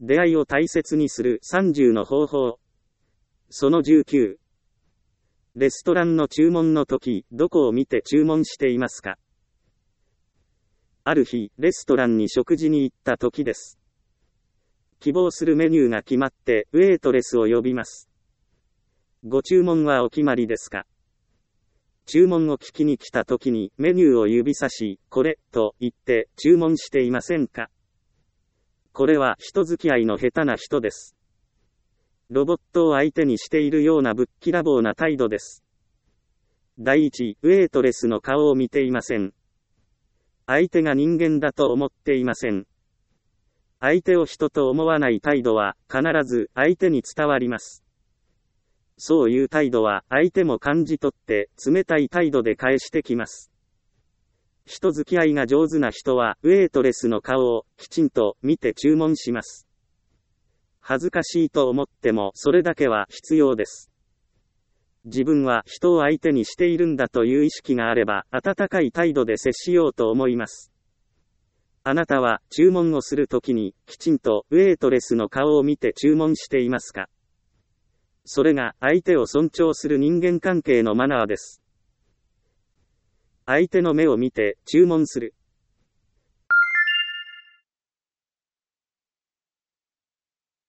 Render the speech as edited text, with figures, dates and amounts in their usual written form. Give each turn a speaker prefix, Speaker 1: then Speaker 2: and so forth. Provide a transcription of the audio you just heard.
Speaker 1: 出会いを大切にする30の方法。その19。レストランの注文の時、どこを見て注文していますか？ある日、レストランに食事に行った時です。希望するメニューが決まって、ウェイトレスを呼びます。ご注文はお決まりですか？注文を聞きに来た時にメニューを指さし、これ、と言って注文していませんか？これは人付き合いの下手な人です。ロボットを相手にしているようなぶっきらぼうな態度です。第一、ウェイトレスの顔を見ていません。相手が人間だと思っていません。相手を人と思わない態度は必ず相手に伝わります。そういう態度は相手も感じ取って冷たい態度で返してきます。人付き合いが上手な人はウェイトレスの顔をきちんと見て注文します。恥ずかしいと思ってもそれだけは必要です。自分は人を相手にしているんだという意識があれば温かい態度で接しようと思います。あなたは注文をするときにきちんとウェイトレスの顔を見て注文していますか？それが相手を尊重する人間関係のマナーです。相手の目を見て注文する。